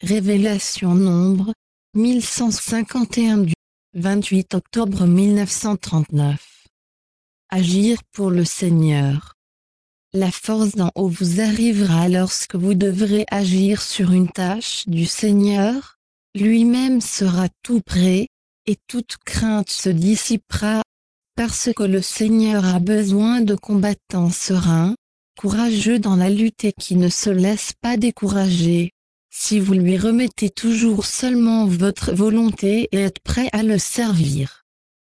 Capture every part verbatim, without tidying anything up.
Révélation Nombre, mille cent cinquante et un du vingt-huit octobre mille neuf cent trente-neuf. Agir pour le Seigneur. La force d'en haut vous arrivera lorsque vous devrez agir sur une tâche du Seigneur, lui-même sera tout prêt, et toute crainte se dissipera, parce que le Seigneur a besoin de combattants sereins, courageux dans la lutte et qui ne se laissent pas décourager. Si vous lui remettez toujours seulement votre volonté et êtes prêt à le servir.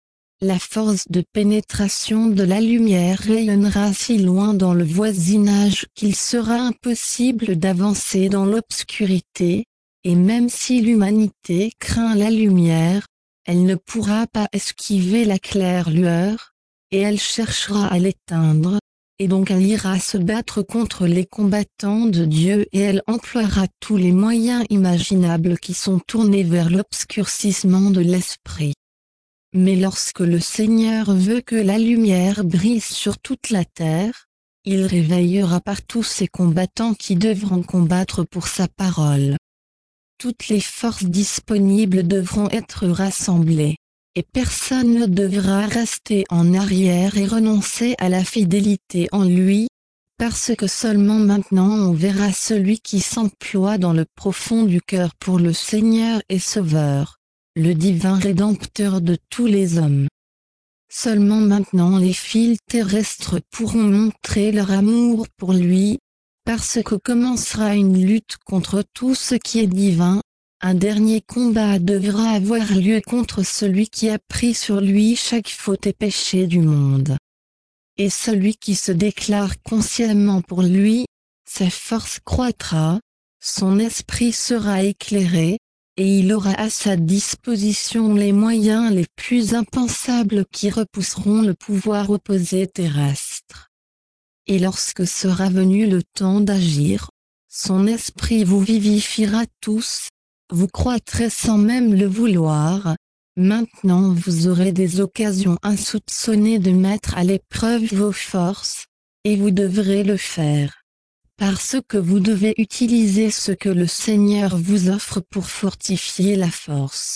La force de pénétration de la lumière rayonnera si loin dans le voisinage qu'il sera impossible d'avancer dans l'obscurité, et même si l'humanité craint la lumière, elle ne pourra pas esquiver la claire lueur, et elle cherchera à l'éteindre. Et donc elle ira se battre contre les combattants de Dieu et elle emploiera tous les moyens imaginables qui sont tournés vers l'obscurcissement de l'esprit. Mais lorsque le Seigneur veut que la lumière brille sur toute la terre, il réveillera partout ces combattants qui devront combattre pour sa parole. Toutes les forces disponibles devront être rassemblées. Et personne ne devra rester en arrière et renoncer à la fidélité en lui, parce que seulement maintenant on verra celui qui s'emploie dans le profond du cœur pour le Seigneur et Sauveur, le divin Rédempteur de tous les hommes. Seulement maintenant les fils terrestres pourront montrer leur amour pour lui, parce que commencera une lutte contre tout ce qui est divin. Un dernier combat devra avoir lieu contre celui qui a pris sur lui chaque faute et péché du monde. Et celui qui se déclare consciemment pour lui, sa force croîtra, son esprit sera éclairé, et il aura à sa disposition les moyens les plus impensables qui repousseront le pouvoir opposé terrestre. Et lorsque sera venu le temps d'agir, son esprit vous vivifiera tous. Vous croîtrez sans même le vouloir. Maintenant vous aurez des occasions insoupçonnées de mettre à l'épreuve vos forces, et vous devrez le faire. Parce que vous devez utiliser ce que le Seigneur vous offre pour fortifier la force.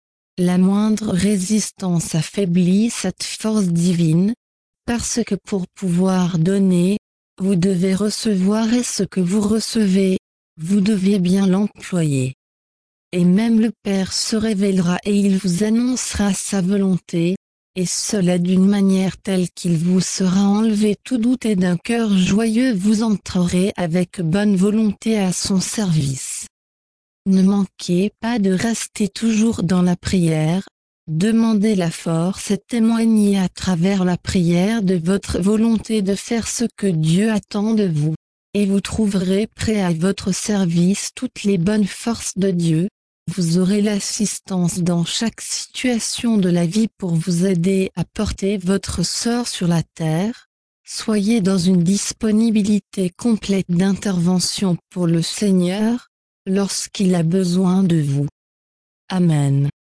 La moindre résistance affaiblit cette force divine, parce que pour pouvoir donner, vous devez recevoir et ce que vous recevez, vous devez bien l'employer. Et même le Père se révélera et il vous annoncera sa volonté, et cela d'une manière telle qu'il vous sera enlevé tout doute et d'un cœur joyeux vous entrerez avec bonne volonté à son service. Ne manquez pas de rester toujours dans la prière, demandez la force et témoignez à travers la prière de votre volonté de faire ce que Dieu attend de vous, et vous trouverez prêt à votre service toutes les bonnes forces de Dieu. Vous aurez l'assistance dans chaque situation de la vie pour vous aider à porter votre sort sur la terre. Soyez dans une disponibilité complète d'intervention pour le Seigneur, lorsqu'il a besoin de vous. Amen.